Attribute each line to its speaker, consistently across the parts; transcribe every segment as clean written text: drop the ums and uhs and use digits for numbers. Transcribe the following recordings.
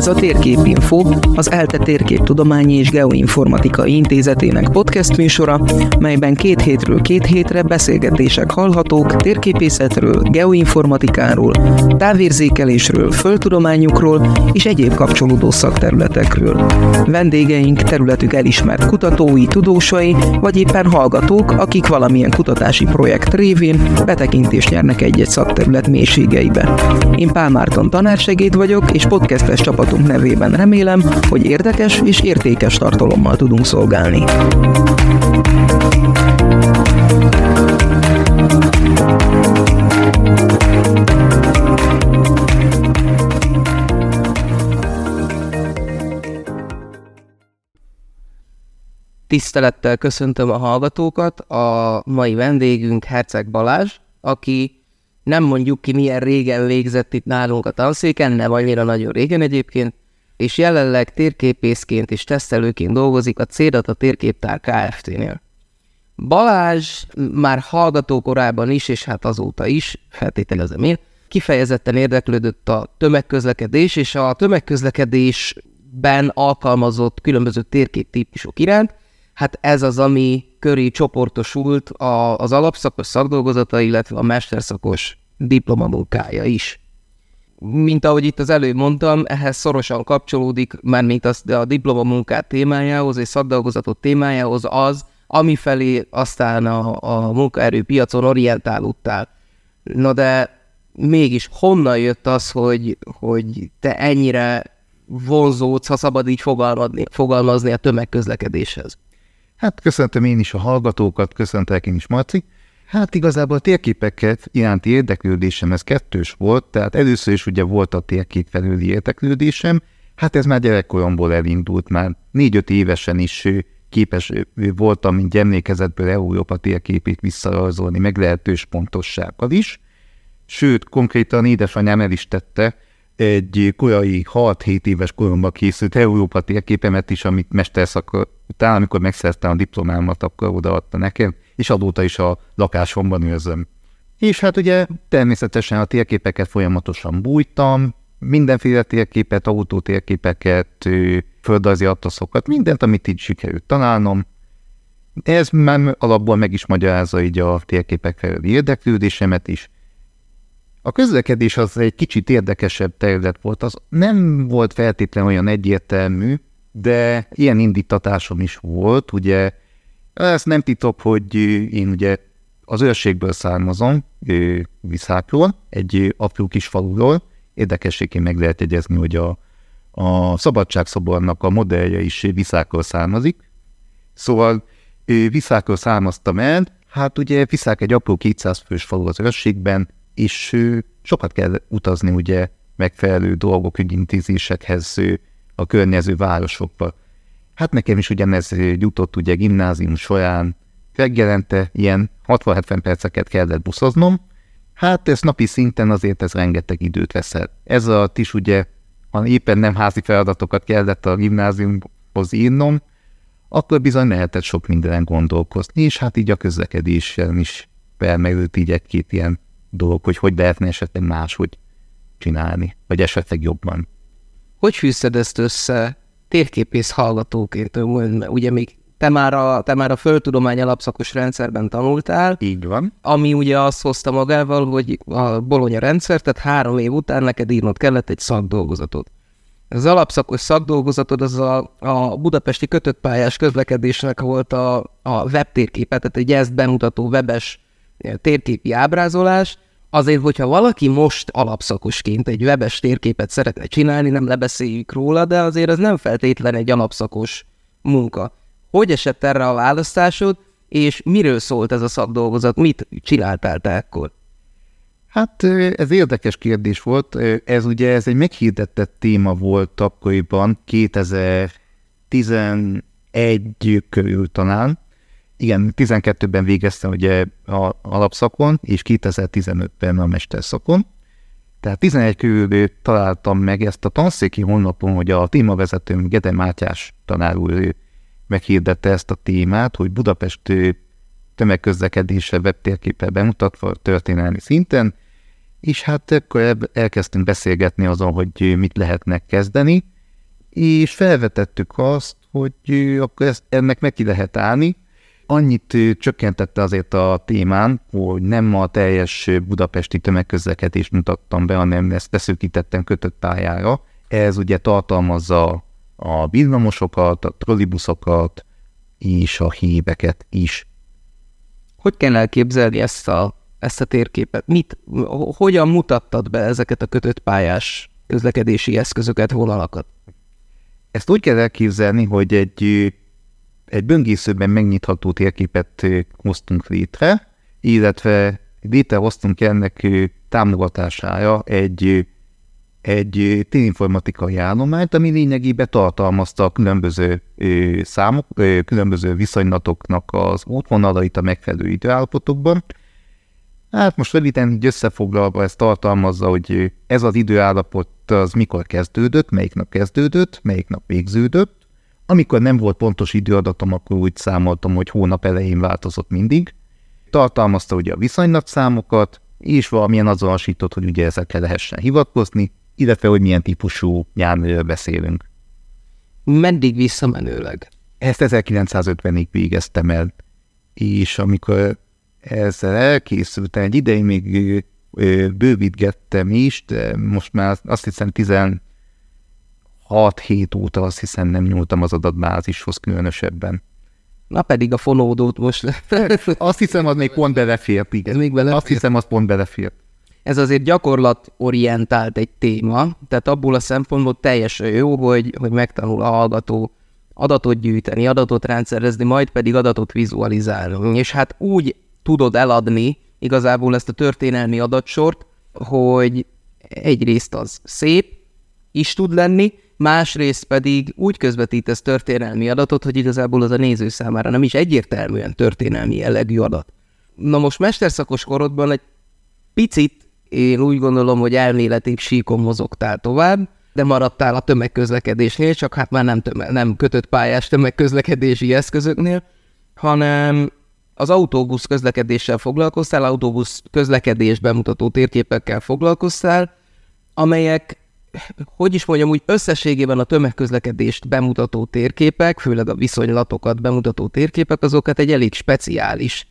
Speaker 1: Ez a Térképinfo, az ELTE Térképtudományi és Geoinformatikai Intézetének podcast műsora, melyben 2 hétről 2 hétre beszélgetések hallhatók térképészetről, geoinformatikáról, távérzékelésről, földtudományokról és egyéb kapcsolódó szakterületekről. Vendégeink területük elismert kutatói, tudósai, vagy éppen hallgatók, akik valamilyen kutatási projekt révén betekintést nyernek egy-egy szakterület mélységeibe. Én Pál Márton tanársegéd vagyok, és podcastes csapatunk nevében remélem, hogy érdekes és értékes tartalommal tudunk szolgálni. Tisztelettel köszöntöm a hallgatókat, a mai vendégünk Herceg Balázs, aki nem mondjuk ki milyen régen végzett itt nálunk a tanszéken, nem annyira nagyon régen egyébként, és jelenleg térképészként és tesztelőként dolgozik a C-Data Térképtár Kft-nél. Balázs már hallgatókorában is, és hát azóta is, feltételezem én, kifejezetten érdeklődött a tömegközlekedés, és a tömegközlekedésben alkalmazott különböző térképtípusok iránt. Hát ez az, ami köré csoportosult az alapszakos szakdolgozata, illetve a mesterszakos diplomamunkája is. Mint ahogy itt az előbb mondtam, ehhez szorosan kapcsolódik, mármint a diplomamunkát témájához és szakdolgozatot témájához az, amifelé aztán a munkaerőpiacon orientálódtál. Na de mégis honnan jött az, hogy te ennyire vonzódsz, ha szabad így fogalmazni a tömegközlekedéshez?
Speaker 2: Hát köszöntöm én is a hallgatókat, köszöntelek én is, Marci. Hát igazából a térképeket iránti érdeklődésem, ez kettős volt, tehát először is ugye volt a térkép felüli érdeklődésem, hát ez már gyerekkoromból elindult, már 4-5 évesen is képes voltam, mint emlékezetből Európa térképét visszarajzolni, meglehetős pontossággal is. Sőt, konkrétan édesanyám el is tette, egy korai 6-7 éves koromban készült Európa térképemet is, amit mesterszak után, amikor megszereztem a diplomámat, akkor odaadta nekem, és azóta is a lakásomban őrzöm. És hát ugye természetesen a térképeket folyamatosan bújtam, mindenféle térképet, autótérképeket, földrajzi atlaszokat, mindent, amit így sikerült találnom. Ez már alapból meg is magyarázza így a térképek felüli érdeklődésemet is. A közlekedés az egy kicsit érdekesebb terület volt, az nem volt feltétlenül olyan egyértelmű, de ilyen indítatásom is volt, ugye. Ez nem titok, hogy én ugye az őrségből származom, Viszákról, egy apró kis faluról. Érdekességként meg lehet jegyezni, hogy a Szabadságszobornak a modellje is Viszákról származik. Szóval Viszákról származtam el, hát ugye Viszák egy apró 200 fős falu az őrségben, és sokat kell utazni ugye megfelelő dolgok, ügyintézésekhez a környező városokba. Hát nekem is ugyanez jutott ugye gimnázium során, reggelente ilyen 60-70 perceket kellett buszoznom, hát ez napi szinten azért ez rengeteg időt vesz el. Ez alatt is ugye, ha éppen nem házi feladatokat kellett a gimnáziumhoz írnom, akkor bizony lehetett sok mindenen gondolkozni, és hát így a közlekedésen is felmerült így egy-két ilyen dolog, hogy lehetne esetleg máshogy csinálni, vagy esetleg jobban.
Speaker 1: Hogy fűzted ezt össze térképész hallgatóként? Ugye még te már a földtudomány alapszakos rendszerben tanultál.
Speaker 2: Így van.
Speaker 1: Ami ugye azt hozta magával, hogy a Bologna rendszer, tehát 3 év után neked írnod kellett egy szakdolgozatot. Az alapszakos szakdolgozatod az a budapesti kötöttpályás közlekedésnek volt a webtérképe, tehát egy ezt bemutató webes térképi ábrázolás. Azért, hogyha valaki most alapszakosként egy webes térképet szeretne csinálni, nem lebeszéljük róla, de azért ez nem feltétlen egy alapszakos munka. Hogy esett erre a választásod, és miről szólt ez a szakdolgozat? Mit csináltál te ekkor?
Speaker 2: Hát ez érdekes kérdés volt. Ez egy meghirdetett téma volt akkoriban, 2011 körül talán. Igen, 12-ben végeztem ugye az alapszakon, és 2015-ben a mesterszakon. Tehát 11 körül találtam meg ezt a tanszéki honlapon, hogy a témavezetőm Gede Mátyás tanár úr meghirdette ezt a témát, hogy Budapest tömegközlekedése webtérképpel bemutatva történelmi szinten, és hát akkor elkezdtünk beszélgetni azon, hogy mit lehetne kezdeni. és felvetettük azt, hogy akkor ennek meg ki lehet állni. Annyit csökkentette azért a témán, hogy nem a teljes budapesti tömegközlekedést mutattam be, hanem ezt leszűkítettem kötött pályára. Ez ugye tartalmazza a villamosokat, a trollibuszokat és a híveket is.
Speaker 1: Hogy kell elképzelni ezt a térképet? Hogyan mutattad be ezeket a kötött pályás közlekedési eszközöket, vonalakat?
Speaker 2: Ezt úgy kell elképzelni, hogy egy böngészőben megnyitható térképet hoztunk létre, illetve létrehoztunk ennek támogatására egy térinformatikai állományt, ami lényegében tartalmazta a különböző számok, különböző viszonylatoknak az útvonalait a megfelelő időállapotokban. Hát most röviden így összefoglalva ezt tartalmazza, hogy ez az időállapot az mikor kezdődött, melyik nap kezdődött, melyik nap végződött. Amikor nem volt pontos időadatom, akkor úgy számoltam, hogy hónap elején változott mindig. Tartalmazta ugye a viszonylatszámokat, és valamilyen azonosított, hogy ugye ezekre lehessen hivatkozni, illetve hogy milyen típusú járműről beszélünk.
Speaker 1: Meddig visszamenőleg?
Speaker 2: Ezt 1950-ig végeztem el, és amikor ezzel elkészültem, egy ideig még bővítgettem is, de most már azt hiszem 16-7 óta azt hiszem nem nyúltam az adatbázishoz különösebben.
Speaker 1: Na pedig a fonódót most...
Speaker 2: Azt hiszem, az még pont belefért, igen.
Speaker 1: Még belefért?
Speaker 2: Azt hiszem, az pont belefért.
Speaker 1: Ez azért gyakorlatorientált egy téma, tehát abból a szempontból teljesen jó, hogy megtanul a hallgató adatot gyűjteni, adatot rendszerezni, majd pedig adatot vizualizálni. És hát úgy tudod eladni igazából ezt a történelmi adatsort, hogy egyrészt az szép is tud lenni, másrészt pedig úgy közvetítesz történelmi adatot, hogy igazából az a néző számára nem is egyértelműen történelmi jellegű adat. Na most mesterszakos korodban egy picit én úgy gondolom, hogy elméletibb síkon mozogtál tovább, de maradtál a tömegközlekedésnél, csak hát már nem kötött pályás tömegközlekedési eszközöknél, hanem az autóbusz közlekedéssel foglalkoztál, autóbusz közlekedés bemutató térképekkel foglalkoztál, amelyek, hogy is mondjam, úgy összességében a tömegközlekedést bemutató térképek, főleg a viszonylatokat bemutató térképek, azokat egy elég speciális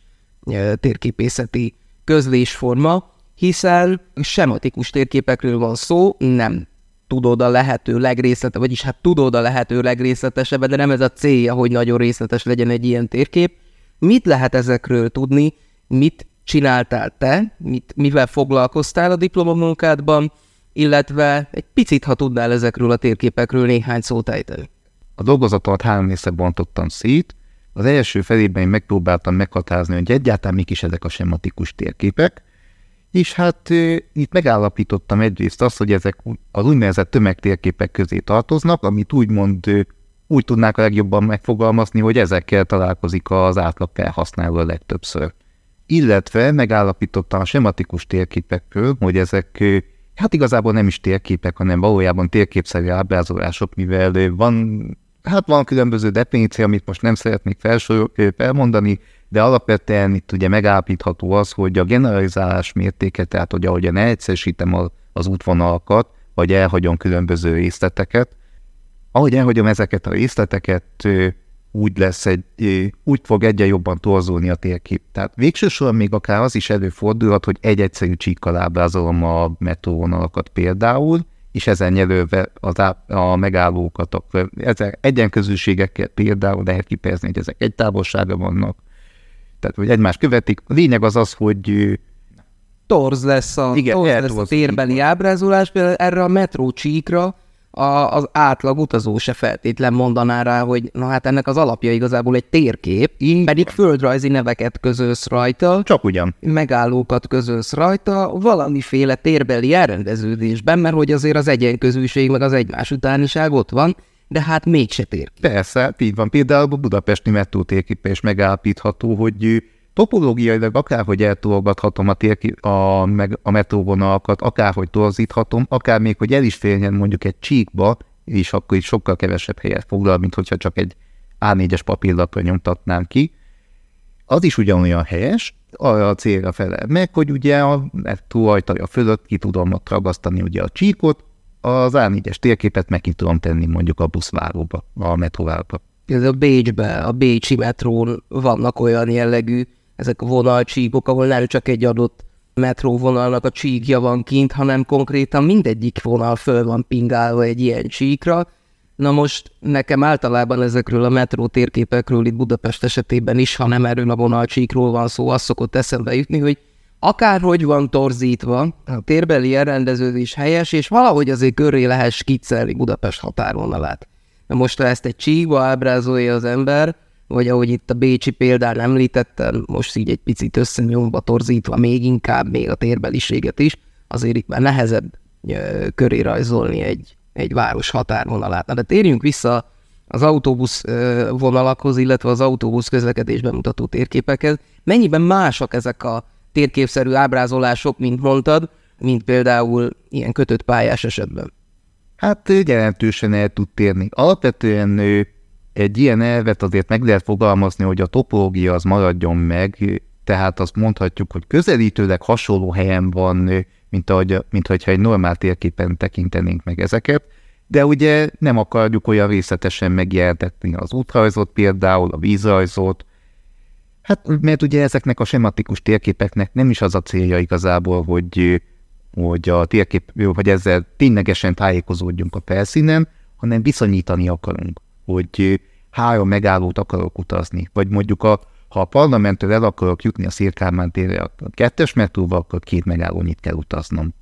Speaker 1: térképészeti közlésforma, hiszen sematikus térképekről van szó, nem tudod a lehető legrészletesebb, vagyis hát tudod a lehető legrészletesebb, de nem ez a célja, hogy nagyon részletes legyen egy ilyen térkép. Mit lehet ezekről tudni, mit csináltál te, mivel foglalkoztál a diplomamunkádban, illetve egy picit, ha tudnál ezekről a térképekről néhány szót ejteni.
Speaker 2: A dolgozatot 3 részre bontottam szét. Az első felében én megpróbáltam meghatározni, hogy egyáltalán mik is ezek a sematikus térképek, és hát itt megállapítottam egyrészt azt, hogy ezek az úgynevezett tömegtérképek közé tartoznak, amit úgymond úgy tudnák a legjobban megfogalmazni, hogy ezekkel találkozik az átlag felhasználó a legtöbbször. Illetve megállapítottam a sematikus térképekről, hogy ezek hát igazából nem is térképek, hanem valójában térképszerű ábrázolások, mivel van különböző definíció, amit most nem szeretnék felmondani, de alapvetően itt ugye megállapítható az, hogy a generalizálás mértéke, tehát hogy ahogyan egyszerűsítem az útvonalakat, vagy elhagyom különböző részleteket, ahogy elhagyom ezeket a részleteket, úgy fog egyre jobban torzulni a térkép. Tehát végső soron még akár az is előfordulhat, hogy egy egyszerű csíkkal ábrázolom a metróvonalakat például, és ezen jelölve a megállókat, ezek egyenközűségekkel például lehet kifejezni, hogy ezek egy távolsága vannak, tehát hogy egymást követik. A lényeg az, hogy
Speaker 1: torz lesz a térbeli ábrázolás, például erre a metrócsíkra az átlag utazó se feltétlen mondaná rá, hogy na hát ennek az alapja igazából egy térkép, pedig földrajzi neveket közölsz rajta,
Speaker 2: csak ugyan,
Speaker 1: megállókat közölsz rajta, valamiféle térbeli elrendeződésben, mert hogy azért az egyenközűség meg az egymás utániság ott van, de hát mégse térkép.
Speaker 2: Persze, így van. Például a budapesti metró térképe is megállapítható, hogy topológiailag akárhogy eltolgathatom a metróvonalakat, akárhogy torzíthatom, akár még, hogy el is férjen mondjuk egy csíkba, és akkor is sokkal kevesebb helyet foglal, mint hogyha csak egy A4-es papírlapra nyomtatnám ki. Az is ugyanolyan helyes, arra a célra felel meg, hogy ugye a metró ajtaja fölött ki tudom ott ragasztani ugye a csíkot, az A4-es térképet meg ki tudom tenni mondjuk a buszváróba, a metróvárba.
Speaker 1: Ez a Bécsben, a bécsi metrón vannak olyan jellegű, ezek a vonalcsíkok, ahol nem csak egy adott metróvonalnak a csíkja van kint, hanem konkrétan mindegyik vonal föl van pingálva egy ilyen csíkra. Na most nekem általában ezekről a metró térképekről itt Budapest esetében is, ha nem erről a vonalcsíkról van szó, az szokott eszembe jutni, hogy akárhogy van torzítva, a térbeli elrendeződés helyes, és valahogy azért köré lehet skiccelni Budapest határvonalát. Na most, ha ezt egy csíkba ábrázolja az ember, vagy ahogy itt a bécsi példán említettem, most így egy picit összenyomva, torzítva, még inkább, még a térbeliséget is, azért itt már nehezebb köré rajzolni egy város határvonalát. Na, de térjünk vissza az autóbusz vonalakhoz, illetve az autóbusz közlekedésben mutató térképekhez. Mennyiben másak ezek a térképszerű ábrázolások, mint mondtad, mint például ilyen kötött pályás esetben?
Speaker 2: Hát jelentősen el tud térni. Alapvetően egy ilyen elvet azért meg lehet fogalmazni, hogy a topológia az maradjon meg, tehát azt mondhatjuk, hogy közelítőleg hasonló helyen van, mint hogyha egy normál térképen tekintenénk meg ezeket, de ugye nem akarjuk olyan részletesen megjelentetni az útrajzot például, a vízrajzot, hát mert ugye ezeknek a sematikus térképeknek nem is az a célja igazából, hogy a térkép, hogy ezzel ténylegesen tájékozódjunk a felszínen, hanem viszonyítani akarunk, hogy 3 megállót akarok utazni, vagy mondjuk ha a parlamenttől el akarok jutni a Széll-Kálmán térre a 2-es metróval, akkor 2 megállónyit kell utaznom.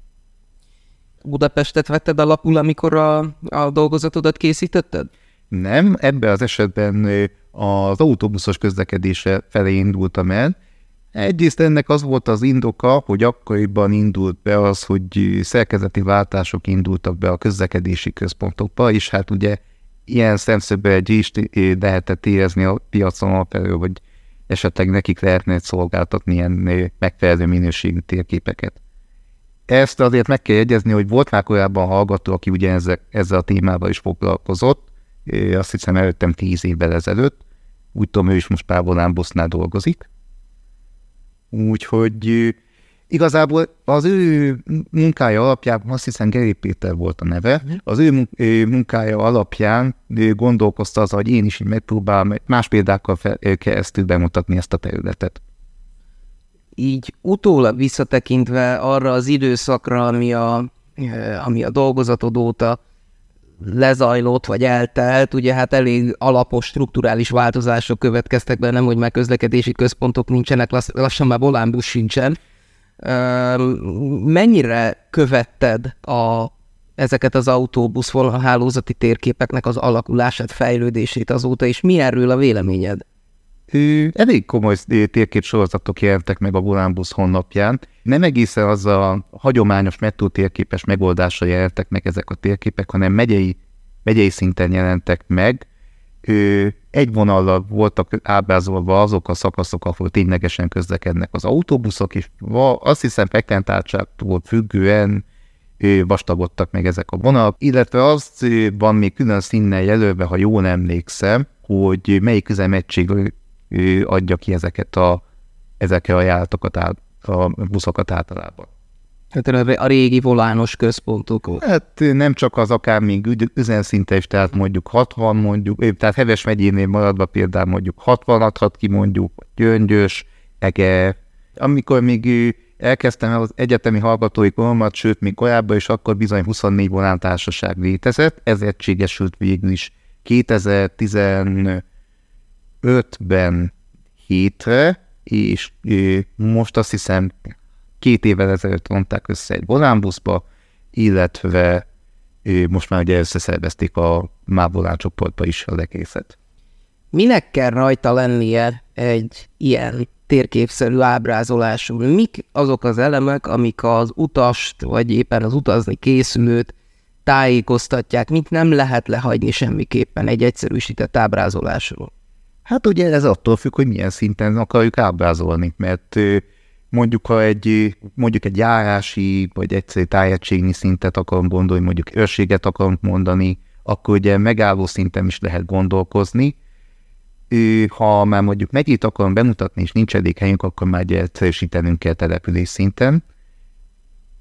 Speaker 1: Budapestet vetted alapul, amikor a dolgozatodat készítetted?
Speaker 2: Nem, ebben az esetben az autóbuszos közlekedésre felé indultam el. Egyrészt ennek az volt az indoka, hogy akkoriban indult be az, hogy szerkezeti váltások indultak be a közlekedési központokba, és hát ugye ilyen szemszögből egy is lehetett érezni a piacon alapelő, hogy esetleg nekik lehetne szolgáltatni ilyen megfelelő minőségű térképeket. Ezt azért meg kell jegyezni, hogy volt már korábban hallgató, aki ugye ezzel a témával is foglalkozott, azt hiszem előttem 10 évvel ezelőtt, úgy tudom, ő is most Pál Volánbusznál dolgozik. Úgyhogy igazából az ő munkája alapján, azt hiszem Geri Péter volt a neve, az ő munkája alapján gondolkozta az, hogy én is így megpróbálom más példákkal keresztül bemutatni ezt a területet.
Speaker 1: Így utólag visszatekintve arra az időszakra, ami a dolgozatod óta lezajlott, vagy eltelt, ugye hát elég alapos strukturális változások következtek be, nem, hogy már közlekedési központok nincsenek, lassan már volánbusz sincsen. Mennyire követted ezeket az autóbusz vonalhálózati térképeknek az alakulását, fejlődését azóta, és mi erről a véleményed?
Speaker 2: Elég komoly térképsorozatok jelentek meg a Volánbusz honlapján. Nem egészen az a hagyományos metró térképes megoldásra jelentek meg ezek a térképek, hanem megyei szinten jelentek meg. Egy vonallal voltak ábrázolva azok a szakaszok, ahol ténylegesen közlekednek az autóbuszok, és azt hiszem frekventáltságtól függően vastagodtak meg ezek a vonalak, illetve az van még külön színnel jelölve, ha jól emlékszem, hogy melyik üzemegység adja ki ezekre a járatokat, a buszokat általában.
Speaker 1: Hát a régi volános központok.
Speaker 2: Hát nem csak az, akár még üzemszinte is, tehát mondjuk 60, tehát Heves megyénél maradva például mondjuk 60 adhat ki mondjuk, Gyöngyös, Eger. Amikor még elkezdtem az egyetemi hallgatói koromat, sőt, még korábban is, akkor bizony 24 volántársaság létezett, ez egységesült végül is 2015-ben 7-re, és most azt hiszem 2 évvel ezelőtt vonták össze egy volánbuszba, illetve most már ugye összeszervezték a MÁV voláncsoportba is az egészet.
Speaker 1: Minek kell rajta lennie egy ilyen térképszerű ábrázolású? Mik azok az elemek, amik az utast, vagy éppen az utazni készülőt tájékoztatják, mit nem lehet lehagyni semmiképpen egy egyszerűsített ábrázolásról?
Speaker 2: Hát ugye ez attól függ, hogy milyen szinten akarjuk ábrázolni, mert mondjuk ha egy járási vagy egyszerű tájegységnyi szintet akarunk gondolni, mondjuk őrséget akarunk mondani, akkor ugye megálló szinten is lehet gondolkozni. Ha már mondjuk megyét akarunk bemutatni, és nincs elég helyünk, akkor már egyszerűsítenünk kell település szinten.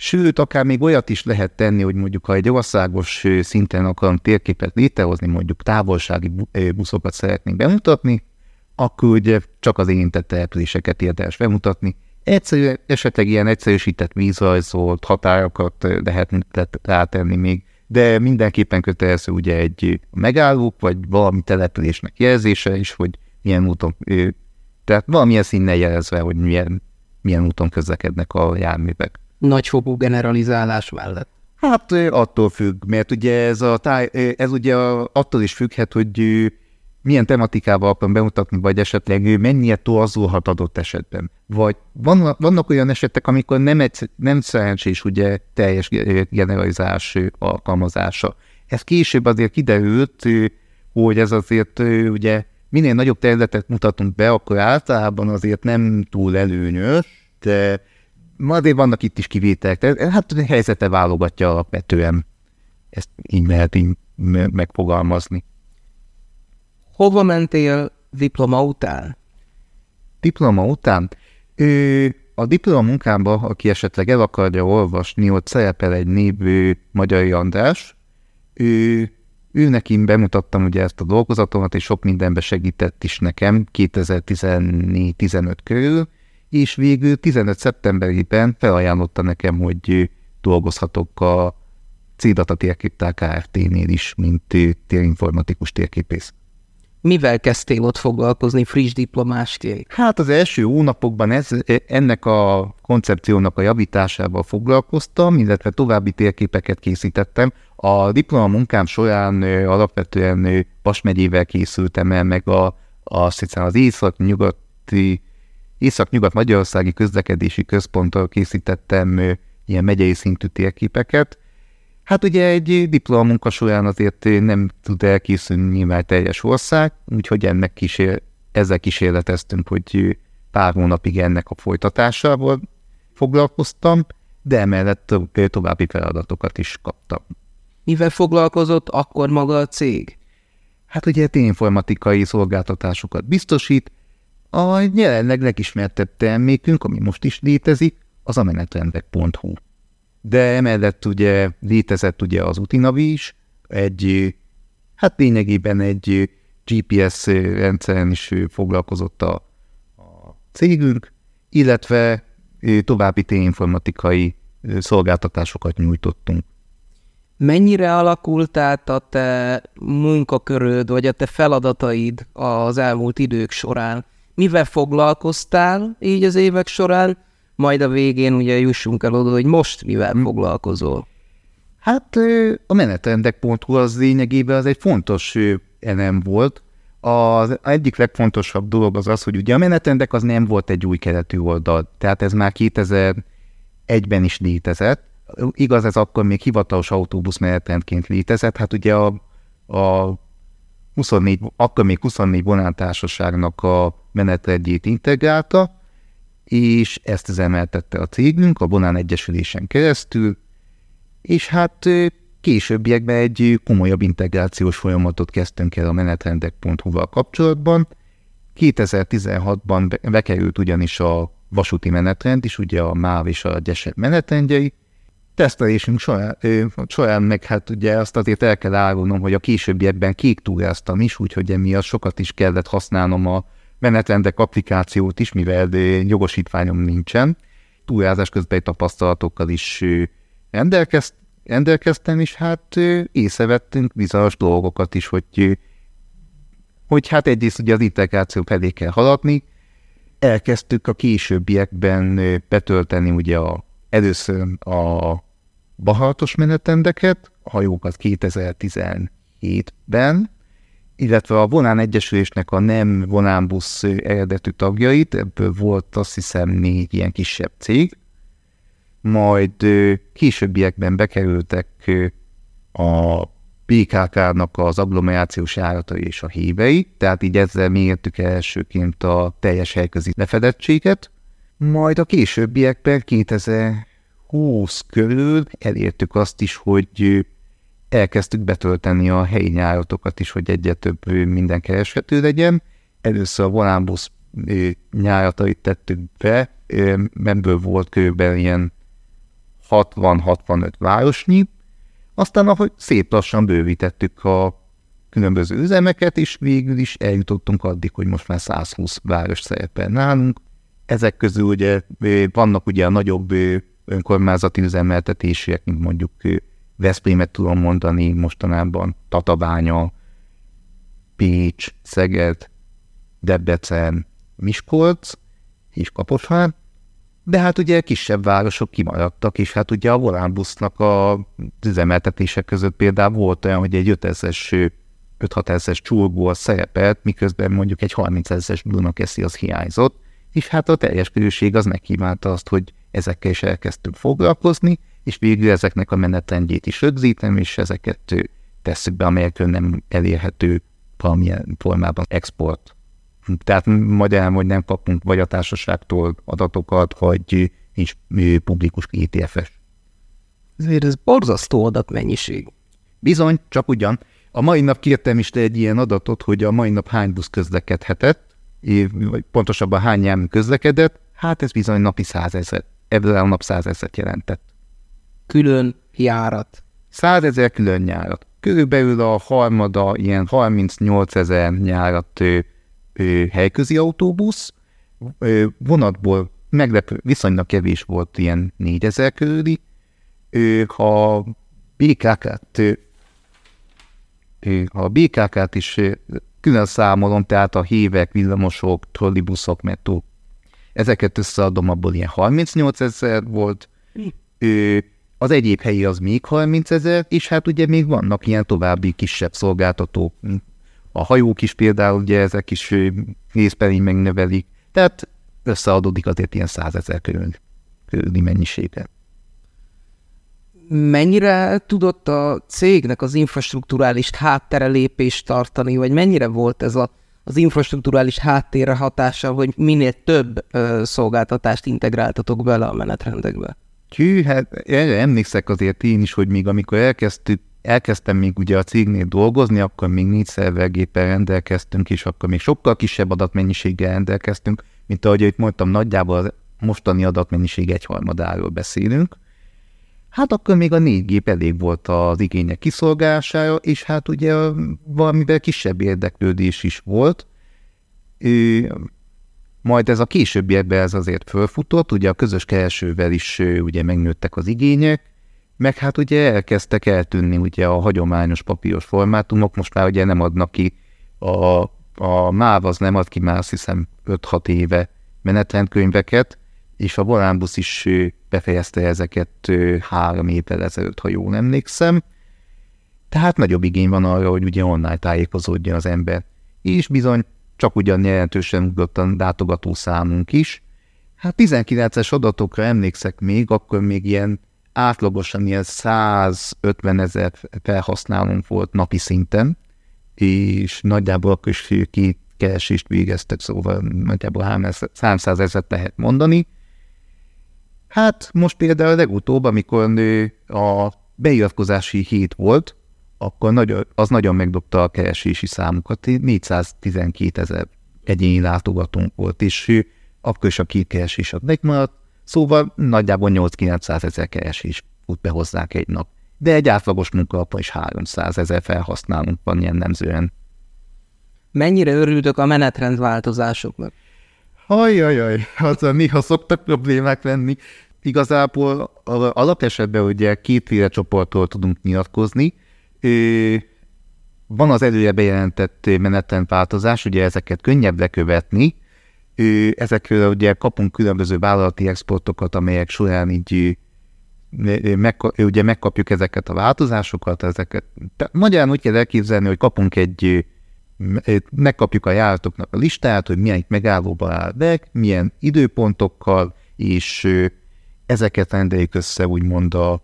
Speaker 2: Sőt, akár még olyat is lehet tenni, hogy mondjuk ha egy országos szinten akarunk térképet létrehozni, mondjuk távolsági buszokat szeretnénk bemutatni, akkor ugye csak az érintett településeket érdemes bemutatni. Esetleg ilyen egyszerűsített vízrajzolt határokat lehet rátenni még, de mindenképpen kötelező ugye egy megállók, vagy valami településnek jelzése is, hogy milyen úton, tehát valamilyen színnel jelezve, hogy milyen úton közlekednek a járművek.
Speaker 1: Nagyfokú generalizálás mellett.
Speaker 2: Hát attól függ, mert ugye ez ugye attól is függhet, hogy milyen tematikával akarom bemutatni, vagy esetleg mennyire torzulhat adott esetben. Vagy vannak olyan esetek, amikor nem szerencsés ugye teljes generalizás alkalmazása. Ez később azért kiderült, hogy ez azért ugye minél nagyobb területet mutatunk be, akkor általában azért nem túl előnyös, de azért vannak itt is kivételek. Hát a helyzete válogatja alapvetően. Ezt így lehet így megfogalmazni.
Speaker 1: Hova mentél diploma után?
Speaker 2: Diploma után? A diplomamunkámban, aki esetleg el akarja olvasni, ott szerepel egy név, Magyari András. Ő nekim bemutattam ugye ezt a dolgozatomat, és sok mindenbe segített is nekem 2014-15 körül, és végül 15 szeptemberében felajánlotta nekem, hogy dolgozhatok a C-Data Térképtár Kft-nél is, mint térinformatikus térképész.
Speaker 1: Mivel kezdtél ott foglalkozni friss diplomásként?
Speaker 2: Hát az első hónapokban ennek a koncepciónak a javításával foglalkoztam, illetve további térképeket készítettem. A diplomamunkám során alapvetően Vas megyével készültem el, meg azt hiszem az Észak-Nyugat-Magyarországi Közlekedési Központtal készítettem ilyen megyei szintű térképeket. Hát ugye egy diplomamunka során azért nem tud elkészülni nyilván teljes ország, úgyhogy ezzel kísérleteztünk, hogy pár hónapig ennek a folytatásával foglalkoztam, de emellett további feladatokat is kaptam.
Speaker 1: Mivel foglalkozott akkor maga a cég?
Speaker 2: Hát ugye informatikai szolgáltatásokat biztosít. A jelenleg legismertebb termékünk, ami most is létezik, az a menetrendek.hu. De emellett ugye létezett ugye az Utinavi is, hát lényegében egy GPS rendszeren is foglalkozott a cégünk, illetve további térinformatikai szolgáltatásokat nyújtottunk.
Speaker 1: Mennyire alakult át a te munkaköröd, vagy a te feladataid az elmúlt idők során? Mivel foglalkoztál így az évek során? Majd a végén ugye jussunk el oda, hogy most mivel foglalkozol.
Speaker 2: Hát a menetrendek.hu az lényegében az egy fontos elem volt. Az egyik legfontosabb dolog az, hogy ugye a menetrendek az nem volt egy új keletű oldal, tehát ez már 2001-ben is létezett. Igaz, ez akkor még hivatalos autóbusz menetrendként létezett, hát ugye akkor még 24 vonántársaságnak a menetrendjét integrálta, és ezt üzemeltette a cégünk a Vonán Egyesülésen keresztül, és hát későbbiekben egy komolyabb integrációs folyamatot kezdtünk el a menetrendek.hu-val kapcsolatban. 2016-ban bekerült ugyanis a vasúti menetrend is, ugye a MÁV és a GYESEP menetrendjei. Tesztelésünk során meg hát ugye azt azért el kell árulnom, hogy a későbbiekben kéktúráztam is, úgyhogy emiatt sokat is kellett használnom a menetrendek applikációt is, mivel jogosítványom nincsen. Túrázás közbeni tapasztalatokkal is rendelkeztem, és hát észrevettünk bizonyos dolgokat is, hogy hát egyrészt ugye az integráció felé kell haladni. Elkezdtük a későbbiekben betölteni ugye először a bahalatos menetrendeket, a hajókat 2017-ben, illetve a Vonán Egyesülésnek a nem vonánbusz eredetű tagjait, ebből volt azt hiszem 4 ilyen kisebb cég, majd későbbiekben bekerültek a PKK-nak az agglomerációs járatai és a hívei, tehát így ezzel mértük elsőként a teljes helyközi lefedettséget, majd a későbbiekben 2020 körül elértük azt is, hogy elkezdtük betölteni a helyi nyáratokat is, hogy egyre több minden kereshető legyen. Először a volánbusz nyáratait tettük be, ebből volt körülbelül ilyen 60-65 városnyi, aztán ahogy szép lassan bővítettük a különböző üzemeket, és végül is eljutottunk addig, hogy most már 120 város szerepel nálunk. Ezek közül ugye vannak ugye a nagyobb önkormányzati üzemeltetések, mint mondjuk Veszprémet tudom mondani mostanában, Tatabánya, Pécs, Szeged, Debrecen, Miskolc és Kaposvár, de hát ugye kisebb városok kimaradtak, és hát ugye a Volánbusznak az üzemeltetések között például volt olyan, hogy egy 5-6 ezres csúrból szerepelt, miközben mondjuk egy 30 ezres Dunakeszi az hiányzott, és hát a teljes közösség az megkívánta azt, hogy ezekkel is elkezdtünk foglalkozni, és végül ezeknek a menetrendjét is rögzítem, és ezeket tesszük be, amelyekről nem elérhető valamilyen formában export. Tehát magyarán, hogy nem kapunk vagy a társaságtól adatokat, vagy nincs publikus ETF-es.
Speaker 1: Ezért ez borzasztó adatmennyiség.
Speaker 2: Bizony, csak ugyan. A mai nap kértem is egy ilyen adatot, hogy a mai nap hány busz közlekedhetett, vagy pontosabban hány jármű közlekedett, hát ez bizony napi 100 000. Ebből a nap 100 000 jelentett.
Speaker 1: Külön járat.
Speaker 2: 100 000 külön járat. Körülbelül a harmada ilyen 38 000 járat helyközi autóbusz, vonatból meglepő, viszonylag kevés volt ilyen 4000 körüli. Ha BKK-t is külön számolom, tehát a hévek, villamosok, trollibuszok, metró, ezeket összeadom, abból ilyen 38 000 volt. Az egyéb helyi az még 30 000, és hát ugye még vannak ilyen további kisebb szolgáltatók. A hajók is például, ugye ezek is részben megnövelik, tehát összeadódik azért ilyen 100 000 körüli mennyisége.
Speaker 1: Mennyire tudott a cégnek az infrastrukturális háttere lépést tartani, vagy mennyire volt ez az infrastrukturális háttérre hatása, hogy minél több szolgáltatást integráltatok bele a menetrendekbe?
Speaker 2: Hát erre emlékszek azért én is, hogy még amikor elkezdtem még ugye a cégnél dolgozni, akkor még 4 szervergéppel rendelkeztünk, és akkor még sokkal kisebb adatmennyiséggel rendelkeztünk, mint ahogy itt mondtam, nagyjából a mostani adatmennyiség 1/3-áról beszélünk. Hát akkor még a 4 gép elég volt az igények kiszolgálására, és hát ugye valamivel kisebb érdeklődés is volt. Majd ez a későbbiekben ez azért fölfutott, ugye a közös keresővel is ugye megnőttek az igények, meg hát ugye elkezdtek eltűnni ugye a hagyományos papíros formátumok, most már ugye nem adnak ki, a MÁV az nem ad ki már azt hiszem 5-6 éve menetrendkönyveket, és a Volánbusz is befejezte ezeket 3 évvel ezelőtt, ha jól emlékszem. Tehát nagyobb igény van arra, hogy ugye online tájékozódjon az ember. És bizony csak ugyan jelentősen ugrott a látogató számunk is. Hát 19-es adatokra emlékszek még, akkor még ilyen átlagosan ilyen 150 000 felhasználónk volt napi szinten, és nagyjából akkor is 2 keresést végeztek, szóval nagyjából 300 000 lehet mondani. Hát most például legutóbb, amikor a beiratkozási hét volt, akkor az nagyon megdobta a keresési számukat, 412 000 egyéni látogatónk volt, és akkor is a 2 keresés ad megmaradt, szóval nagyjából 8-900 000 keresés fut be hozzánk egy nap. De egy átlagos munkahapon is 300 000 felhasználunk van jellemzően.
Speaker 1: Mennyire örültök a menetrend változásoknak?
Speaker 2: Ajajaj, azzal néha szoktak problémák lenni. Igazából alapesetben ugye 2 csoporttól tudunk nyilatkozni. Van az előre bejelentett menetrendváltozás, ugye ezeket könnyebb lekövetni. Ezekről ugye kapunk különböző vállalati exportokat, amelyek során így ugye megkapjuk ezeket a változásokat. Magyarán úgy kell elképzelni, hogy kapunk megkapjuk a járatoknak a listát, hogy milyen megállóban áll meg, milyen időpontokkal, és ezeket rendeljük össze úgymond a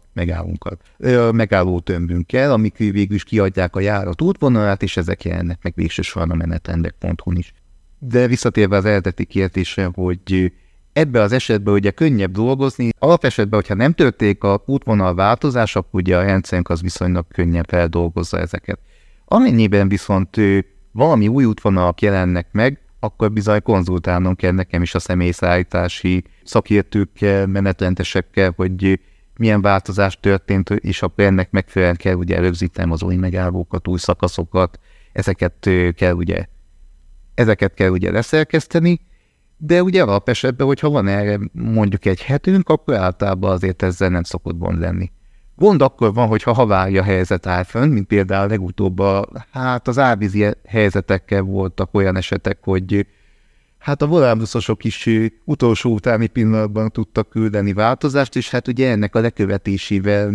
Speaker 2: megálló tömbünkkel, amik végül is kiadják a járat útvonalát, és ezek jelennek meg végső soron a menetrendek.hu-n is. De visszatérve az eredeti kérdésre, hogy ebben az esetben ugye könnyebb dolgozni, alapesetben, hogyha nem történik a útvonal változás, akkor ugye a rendszerünk az viszonylag könnyen feldolgozza ezeket. Amennyiben viszont valami új útvonalak jelennek meg, akkor bizony konzultálnom kell nekem is a személyszállítási szakértőkkel, menetrendesekkel, hogy milyen változás történt, és akkor ennek megfelelően kell ugye rögzítenem az új megállókat, új szakaszokat, ezeket kell ugye leszerkeszteni, de ugye alapesetben, hogyha van erre mondjuk egy hetünk, akkor általában azért ezzel nem szokott gond lenni. Gond akkor van, hogyha havária helyzet áll fönn, mint például legutóbb az árvízi helyzetekkel voltak olyan esetek, hogy hát a volánbuszosok is utolsó utáni pillanatban tudtak küldeni változást, és hát ugye ennek a lekövetésével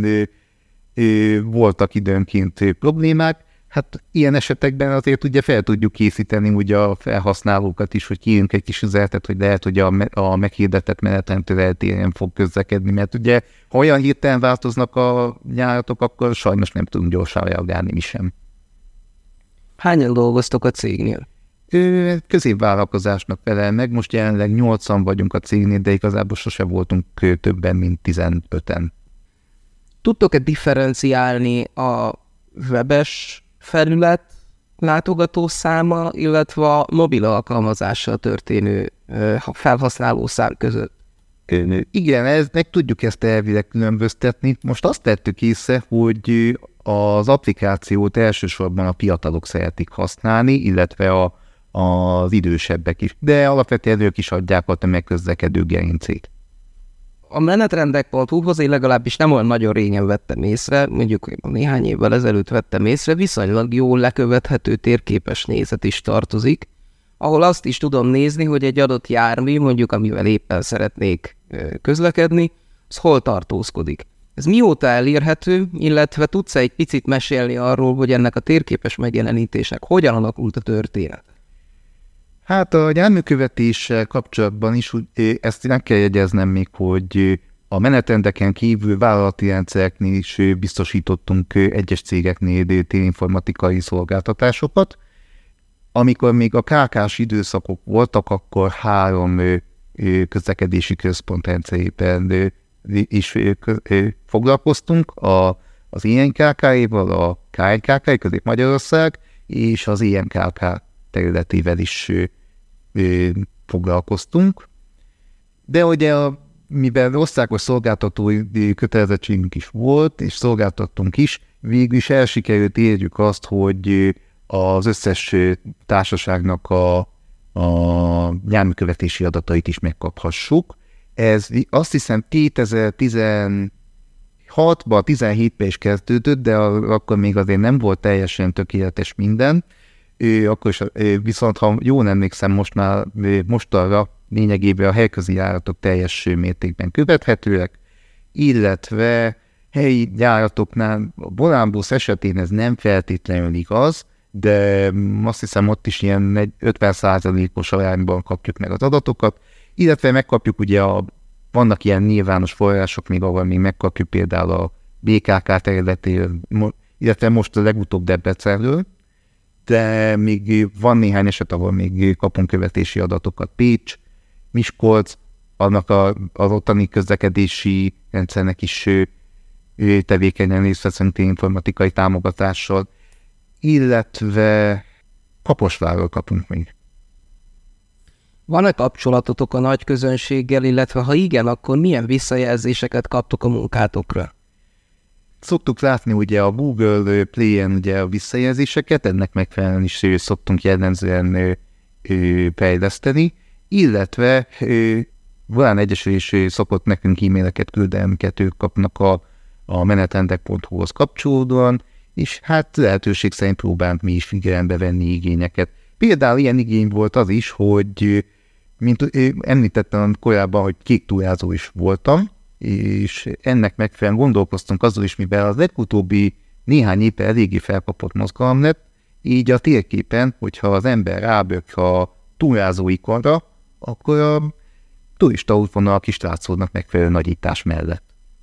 Speaker 2: voltak időnként problémák. Hát ilyen esetekben azért ugye fel tudjuk készíteni ugye a felhasználókat is, hogy kijönk egy kis üzenetet, hogy lehet, hogy a meghirdetett menetrendtől eltérően fog közlekedni, mert ugye ha olyan hirtelen változnak a járatok, akkor sajnos nem tudunk gyorsan reagálni mi sem.
Speaker 1: Hányan dolgoztok a cégnél?
Speaker 2: Középvállalkozásnak felel meg, most jelenleg 8-an vagyunk a cégnél, de igazából sose voltunk többen, mint 15-en.
Speaker 1: Tudtok-e differenciálni a webes felület látogató száma, illetve a mobil alkalmazással történő felhasználó szám között?
Speaker 2: Igen, meg tudjuk ezt elvileg különböztetni. Most azt tettük észre, hogy az applikációt elsősorban a fiatalok szeretik használni, illetve az idősebbek is, de alapvetően ők is adják a tömegközlekedő gerincét.
Speaker 1: A menetrendek.hu-hoz én legalábbis nem olyan nagyon régen vettem észre, mondjuk néhány évvel ezelőtt vettem észre, viszonylag jól lekövethető térképes nézet is tartozik, ahol azt is tudom nézni, hogy egy adott jármű, mondjuk amivel éppen szeretnék közlekedni, az hol tartózkodik. Ez mióta elérhető, illetve tudsz egy picit mesélni arról, hogy ennek a térképes megjelenítésnek hogyan alakult a történet?
Speaker 2: Hát a járműkövetéssel kapcsolatban is ezt nem kell jegyeznem még, hogy a menetrendeken kívül vállalati rendszereknél is biztosítottunk egyes cégeknél térinformatikai szolgáltatásokat. Amikor még a KK-s időszakok voltak, akkor 3 közlekedési központ rendszerében is foglalkoztunk, az INKK-val, a KNKK, Közép-Magyarország, és az INKK területével is foglalkoztunk. De ugye, mivel országos szolgáltatói kötelezettségünk is volt, és szolgáltattunk is, végül is elsikerült érjük azt, hogy az összes társaságnak a járműkövetési adatait is megkaphassuk. Ez azt hiszem 2016-ban, 17-ben is kezdődött, de akkor még azért nem volt teljesen tökéletes minden. Akkor is, viszont ha jól emlékszem, most arra lényegében a helyközi járatok teljes mértékben követhetőek, illetve helyi járatoknál, a volánbusz esetén ez nem feltétlenül igaz, de azt hiszem ott is ilyen 50%-os arányban kapjuk meg az adatokat, illetve megkapjuk ugye vannak ilyen nyilvános források még, ahol még megkapjuk például a BKK területéről, illetve most a legutóbb Debrecenről, de még van néhány eset, ahol még kapunk követési adatokat. Pécs, Miskolc, annak az ottani közlekedési rendszernek is tevékenyen részt veszünk informatikai támogatással, illetve Kaposvárról kapunk még.
Speaker 1: Van-e kapcsolatotok a nagy közönséggel, illetve ha igen, akkor milyen visszajelzéseket kaptok a munkátokra?
Speaker 2: Szoktuk látni ugye a Google Play-en ugye a visszajelzéseket, ennek megfelelően is szoktunk jellemzően fejleszteni, illetve Volán Egyesülés szokott nekünk e-maileket küldeni, amiket ők kapnak a menetrendek.hu-hoz kapcsolódóan, és hát lehetőség szerint próbálunk mi is figyelembe venni igényeket. Például ilyen igény volt az is, hogy mint említettem korábban, hogy kék túrázó is voltam, és ennek megfelelően gondolkoztunk azzal is, mivel az legutóbbi néhány évben eléggé felkapott mozgalom lett, így a térképen, hogyha az ember rábök a túrázó ikonra, akkor a turista útvonalak is látszódnak megfelelő nagyítás mellett.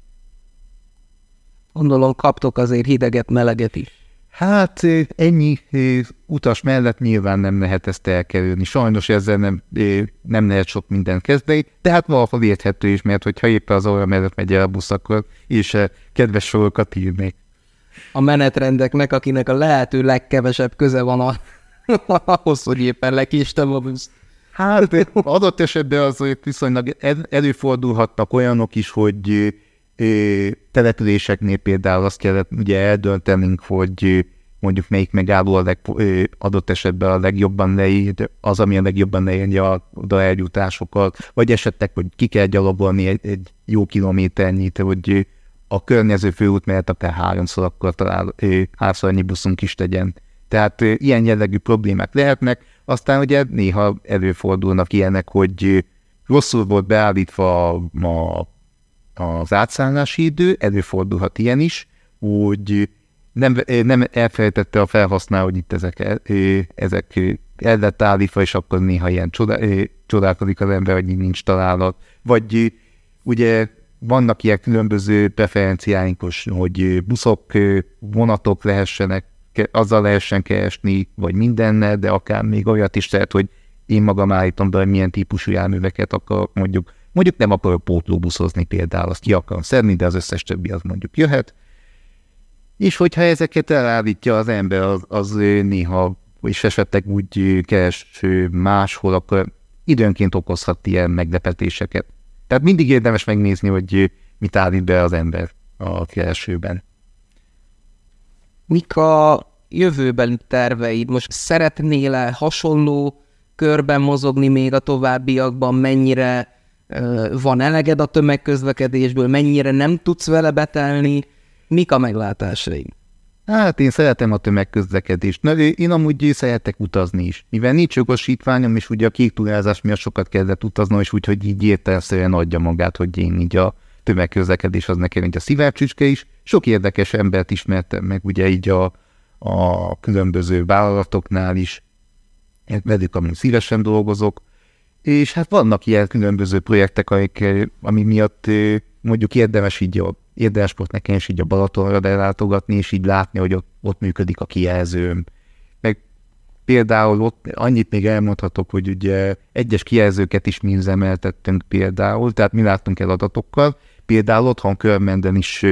Speaker 1: Gondolom kaptok azért hideget, meleget is.
Speaker 2: Hát ennyi utas mellett nyilván nem lehet ezt elkerülni. Sajnos ezzel nem lehet sok mindent kezdeni, de hát valahol érthető is, mert hogyha éppen az óra mellett megy el a busz, akkor is kedves sorokat írnék.
Speaker 1: A menetrendeknek, akinek a lehető legkevesebb köze van ahhoz, hogy éppen lekéstem a busz.
Speaker 2: Hát adott esetben azért viszonylag előfordulhatnak olyanok is, hogy Településeknél például azt kellett ugye eldöntenünk, hogy mondjuk melyik megálló adott esetben a legjobban leír, az, ami a legjobban leírja a oda eljutásokat, vagy esetleg, hogy ki kell gyalogolni egy jó kilométernyit, hogy a környező főút mellett akár háromszor annyi buszunk is tegyen. Tehát ilyen jellegű problémák lehetnek, aztán ugye néha előfordulnak ilyenek, hogy rosszul volt beállítva az átszállási idő, előfordulhat ilyen is, hogy nem elfelejtette a felhasználó, hogy itt ezek el lett állítva, és akkor néha ilyen csodálkozik az ember, hogy nincs találat. Vagy ugye vannak ilyen különböző preferenciáink, hogy buszok, vonatok lehessenek, azzal lehessen keresni, vagy mindennel, de akár még olyat is lehet, hogy én magam állítom be, hogy milyen típusú járműveket akar, mondjuk nem akarok pótlóbuszozni például, azt ki akarom szedni, de az összes többi az mondjuk jöhet. És hogyha ezeket elállítja az ember, az néha, és esetleg úgy keres máshol, akkor időnként okozhat ilyen meglepetéseket. Tehát mindig érdemes megnézni, hogy mit állít be az ember a keresőben.
Speaker 1: Mik a jövőbeli terveid? Most szeretnél-e hasonló körben mozogni még a továbbiakban? Mennyire van eleged a tömegközlekedésből? Mennyire nem tudsz vele betelni? Mik a meglátásaid?
Speaker 2: Hát én szeretem a tömegközlekedést. Én amúgy szeretek utazni is. Mivel nincs jogosítványom, és ugye a kék túrázás miatt sokat kellett utaznom, és úgyhogy így értelemszerűen adja magát, hogy én így a tömegközlekedés az nekem így a szívárcsücske is. Sok érdekes embert ismertem meg, ugye így a különböző vállalatoknál is, velük amúgy szívesen dolgozok, és hát vannak ilyen különböző projektek, ami miatt mondjuk érdemes volt nekem is így a Balatonra ellátogatni, és így látni, hogy ott működik a kijelzőm. Meg például ott annyit még elmondhatok, hogy ugye egyes kijelzőket is mi üzemeltettünk például, tehát mi láttunk el adatokkal, például otthon Körmenden is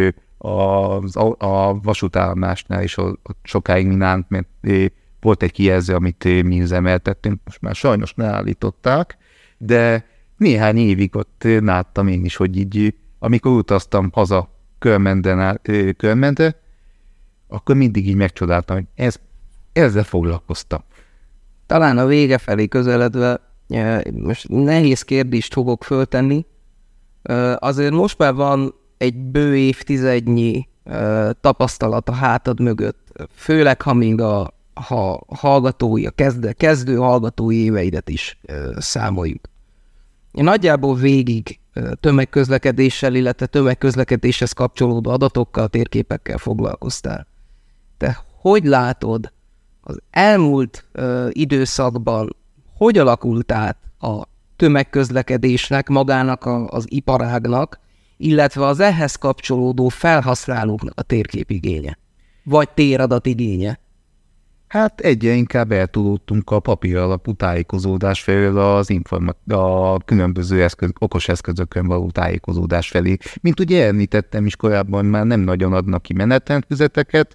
Speaker 2: a vasútállomásnál is sokáig mi nálunk, mert volt egy kijelző, amit mi üzemeltettünk, most már sajnos leállították, de néhány évig ott láttam én is, hogy így amikor utaztam haza Körmendre, akkor mindig így megcsodáltam, hogy ezzel foglalkoztam.
Speaker 1: Talán a vége felé közeledve, most nehéz kérdést fogok föltenni, azért most már van egy bő évtizednyi tapasztalat a hátad mögött, főleg ha még a hallgatói, a kezdő hallgatói éveidet is számoljuk. Nagyjából végig tömegközlekedéssel, illetve tömegközlekedéshez kapcsolódó adatokkal, térképekkel foglalkoztál. Te hogy látod az elmúlt időszakban, hogy alakult át a tömegközlekedésnek, magának az iparágnak, illetve az ehhez kapcsolódó felhasználóknak a térképigénye, vagy téradatigénye?
Speaker 2: Hát egyre inkább eltudottunk a papír alapú tájékozódás felől a különböző okos eszközökön való tájékozódás felé. Mint ugye említettem is korábban, már nem nagyon adnak ki menetrendfüzeteket,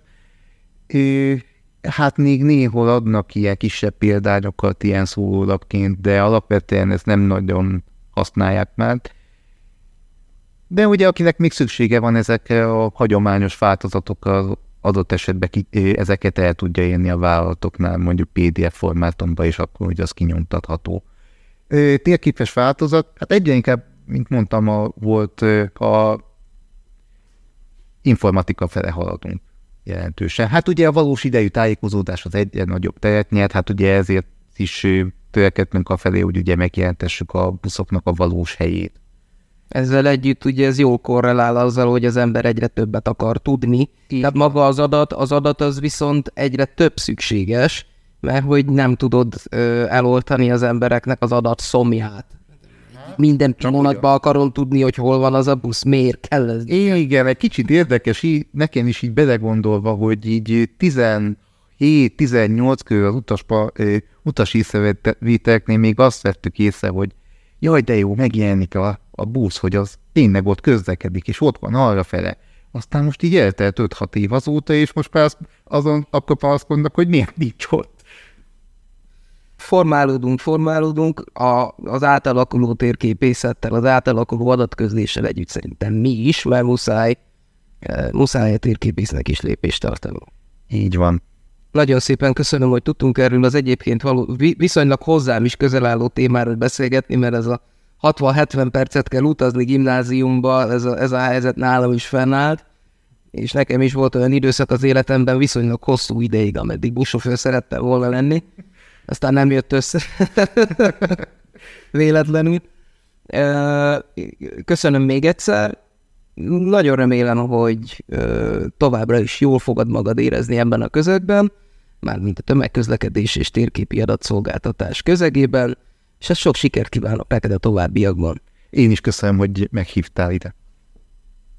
Speaker 2: hát még néhol adnak ilyen kisebb példányokat ilyen szórólapként, de alapvetően ezt nem nagyon használják már. De ugye akinek még szüksége van ezekre a hagyományos változatokkal, adott esetben ezeket el tudja érni a vállalatoknál, mondjuk PDF formátumban, és akkor ugye az kinyomtatható. Térképes változat, hát egyre inkább, mint mondtam, volt a informatika fele haladunk jelentősen. Hát ugye a valós idejű tájékozódás az egyre nagyobb teret nyert, hát ugye ezért is törekedtünk afelé, hogy ugye megjelentessük a buszoknak a valós helyét.
Speaker 1: Ezzel együtt ugye ez jól korrelál azzal, hogy az ember egyre többet akar tudni. Tehát maga az adat az viszont egyre több szükséges, mert hogy nem tudod eloltani az embereknek az adat szomját. Minden pillanatban akarom tudni, hogy hol van az a busz, miért kell ez.
Speaker 2: Igen, egy kicsit érdekes, nekem is így belegondolva, hogy így 17-18 körül az utas észrevételeknél még azt vettük észre, hogy jaj, de jó, megjelenik a busz, hogy az tényleg ott közlekedik, és ott van arrafele. Aztán most így eltelt 5-6 év azóta, és most már akkor azt mondnak, hogy miért nincs ott.
Speaker 1: formálódunk az átalakuló térképészettel, az átalakuló adatközléssel együtt szerintem mi is, mert muszáj a térképésznek is lépést tartani.
Speaker 2: Így van.
Speaker 1: Nagyon szépen köszönöm, hogy tudtunk erről az egyébként viszonylag hozzám is közel álló témáról beszélgetni, mert ez a 60-70 percet kell utazni gimnáziumba, ez a helyzet nálam is fennállt, és nekem is volt olyan időszak az életemben viszonylag hosszú ideig, ameddig buszsofőr szerettem volna lenni, aztán nem jött össze véletlenül. Köszönöm még egyszer, nagyon remélem, hogy továbbra is jól fogad magad érezni ebben a közegben, mármint a tömegközlekedés és térképi adatszolgáltatás közegében, és ezt sok sikert kívánok neked a továbbiakban.
Speaker 2: Én is köszönöm, hogy meghívtál ide.